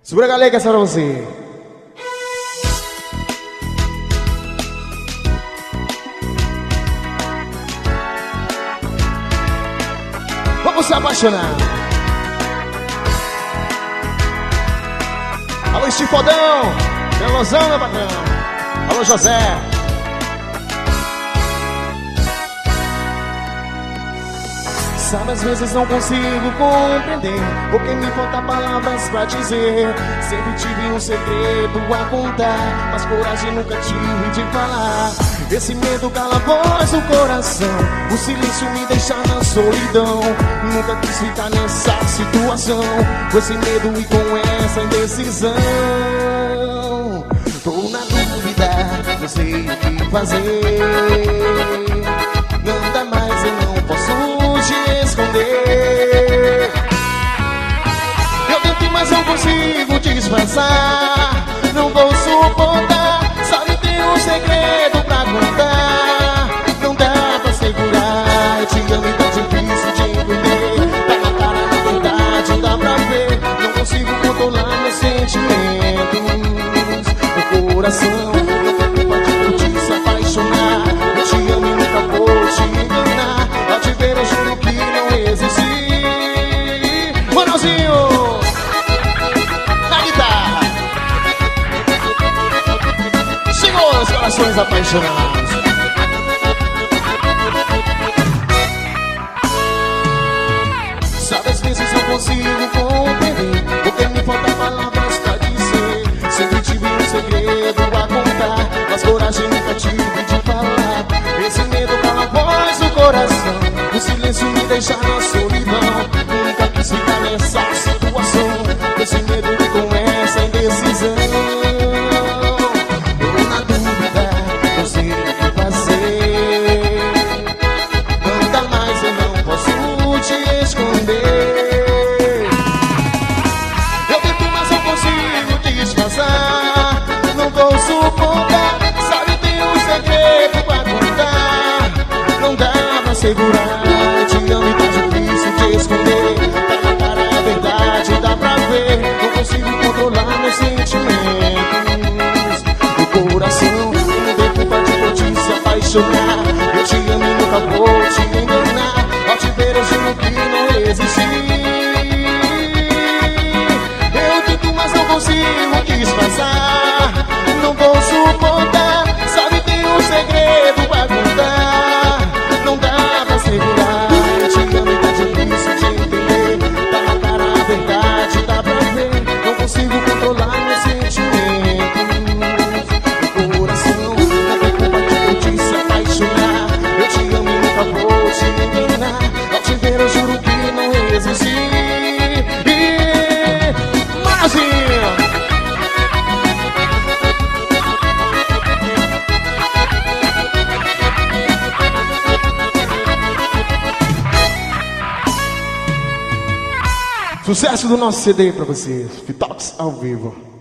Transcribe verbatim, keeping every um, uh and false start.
Segura a galera que essa é pra você. Vamos se apaixonar. Alô, Estifodão, Pelosão, meu patrão. Alô, José. Sabe, às vezes não consigo compreender, porque me faltam palavras pra dizer. Sempre tive um segredo a contar, mas coragem nunca tive de falar. Esse medo cala a voz do coração, o silêncio me deixa na solidão. Nunca quis ficar nessa situação, com esse medo e com essa indecisão. Tô na dúvida, não sei o que fazer. Não dá mais, eu não posso te esconder. Eu tento, mas não consigo disfarçar. Não vou suportar, sabe, tem um segredo pra contar. Não dá pra segurar, eu te amo e tá difícil de entender. Tá na cara, na verdade, dá pra ver. Não consigo controlar meus sentimentos. No coração, não tem culpa de te se apaixonar. Eu te amo e nunca vou te enganar. Ao te ver eu juro que não existi. Manozinho, na guitarra. Senhor, os corações apaixonados. Sabe, às vezes não consigo compreender, porque me faltam palavras pra dizer. Sempre tive um segredo a contar, mas coragem nunca tive de falar. Esse medo cala a voz do coração, o silêncio me deixa na solidão. Nunca quis ficar nessa situação, com esse medo e com essa indecisão. Tô na dúvida, não sei o que fazer. Não dá mais, eu não posso te esconder. Eu tento, mas não consigo disfarçar. Não vou suportar, sabe, tem um segredo pra contar. Não dá pra segurar, eu te amo e tá difícil de esconder. Tá na cara a verdade, dá pra ver. Não consigo controlar meus sentimentos. No coração, não tem culpa de eu te se apaixonar. Eu te amo e nunca vou te enganar. Ao te ver eu juro que não existi. Eu tento, mas não consigo disfarçar. Não vou suportar, sabe, tem um segredo pra contar. Não dá pra segurar, eu te amo e tá difícil de entender. Tá na cara a verdade, dá pra ver. Não consigo controlar meus sentimentos. No coração, não tem culpa de eu te se apaixonar. Eu te amo e nunca vou te enganar. Ao te ver eu juro que não existi. Maravilha! Sucesso do nosso C D pra vocês, Fitox ao vivo.